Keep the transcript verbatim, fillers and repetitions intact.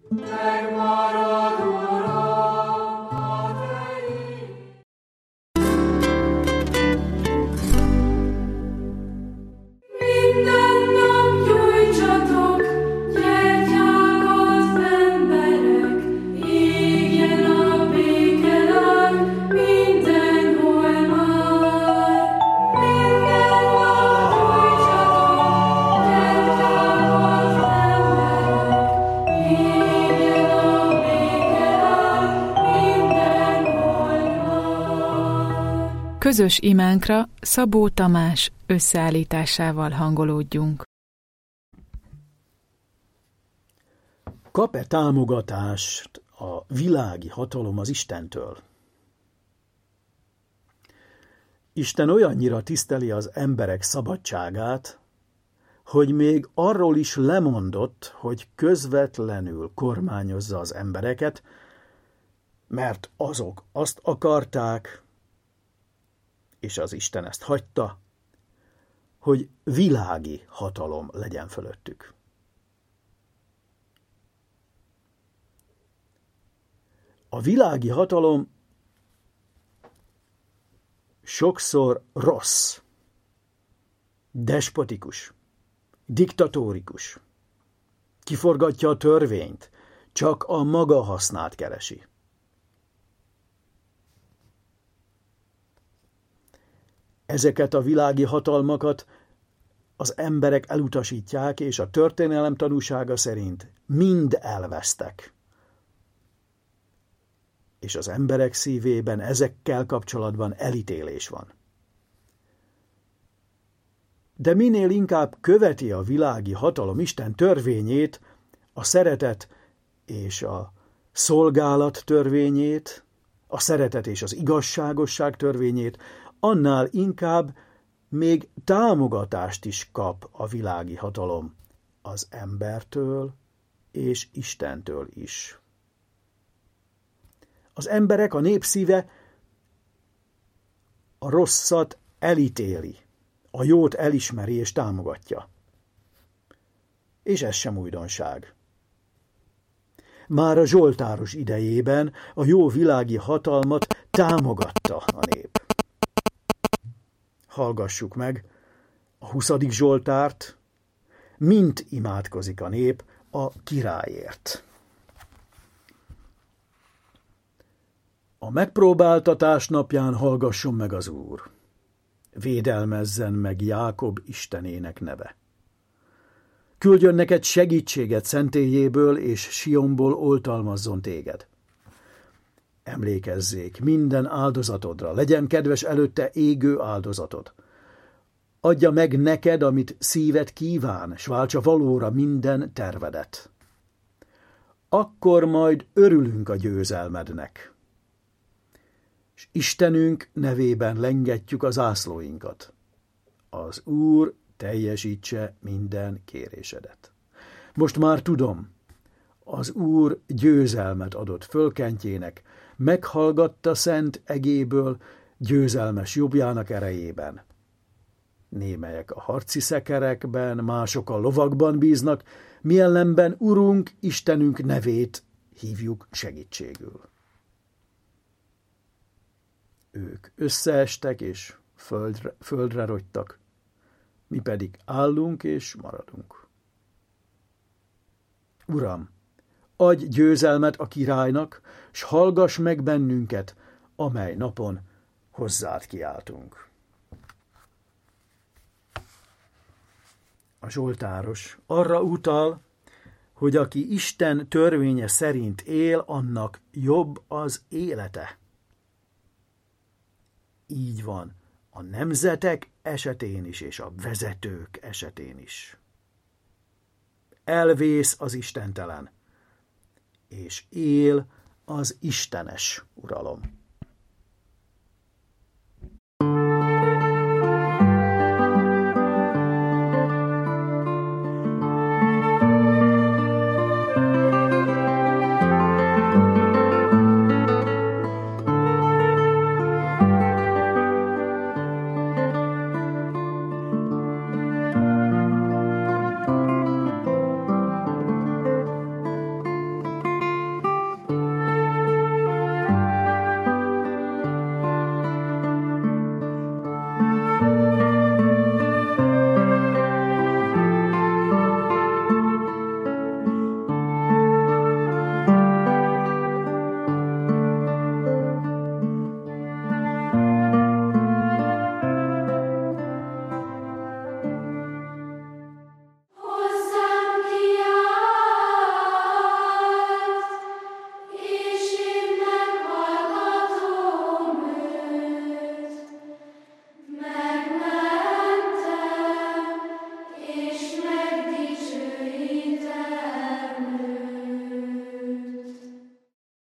Megmarad, Uram, a te minden nap gyújtsatok, gyertyák az emberek, égjen a békeláng mindenhol már. Minden nap gyújtsatok, gyertyák az emberek, égjen a békeláng mindenhol már. Közös imánkra Szabó Tamás összeállításával hangolódjunk. Kap-e támogatást a világi hatalom az Istentől? Isten olyannyira tiszteli az emberek szabadságát, hogy még arról is lemondott, hogy közvetlenül kormányozza az embereket, mert azok azt akarták, és az Isten ezt hagyta, hogy világi hatalom legyen fölöttük. A világi hatalom sokszor rossz, despotikus, diktatórikus, kiforgatja a törvényt, csak a maga hasznát keresi. Ezeket a világi hatalmakat az emberek elutasítják, és a történelem tanúsága szerint mind elvesztek. És az emberek szívében ezekkel kapcsolatban elítélés van. De minél inkább követi a világi hatalom Isten törvényét, a szeretet és a szolgálat törvényét, a szeretet és az igazságosság törvényét, annál inkább még támogatást is kap a világi hatalom az embertől és Istentől is. Az emberek, a népszíve a rosszat elítéli, a jót elismeri és támogatja. És ez sem újdonság. Már a zsoltáros idejében a jó világi hatalmat támogatta a nép. Hallgassuk meg a huszadik zsoltárt, mint imádkozik a nép a királyért. A megpróbáltatás napján hallgasson meg az Úr, védelmezzen meg Jákob Istenének neve. Küldjön neked segítséget szentélyéből, és Sionból oltalmazzon téged. Emlékezzék minden áldozatodra, legyen kedves előtte égő áldozatod. Adja meg neked, amit szíved kíván, s váltsa valóra minden tervedet. Akkor majd örülünk a győzelmednek, és Istenünk nevében lengetjük az zászlóinkat. Az Úr teljesítse minden kérésedet. Most már tudom, az Úr győzelmet adott fölkentjének, meghallgatta szent egéből győzelmes jobbjának erejében. Némelyek a harci szekerekben, mások a lovakban bíznak, mi ellenben Urunk, Istenünk nevét hívjuk segítségül. Ők összeestek és földre, földre rogytak, mi pedig állunk és maradunk. Uram, adj győzelmet a királynak, s hallgass meg bennünket, amely napon hozzád kiáltunk. A zsoltáros arra utal, hogy aki Isten törvénye szerint él, annak jobb az élete. Így van a nemzetek esetén is, és a vezetők esetén is. Elvész az istentelen, és él az istenes uralom.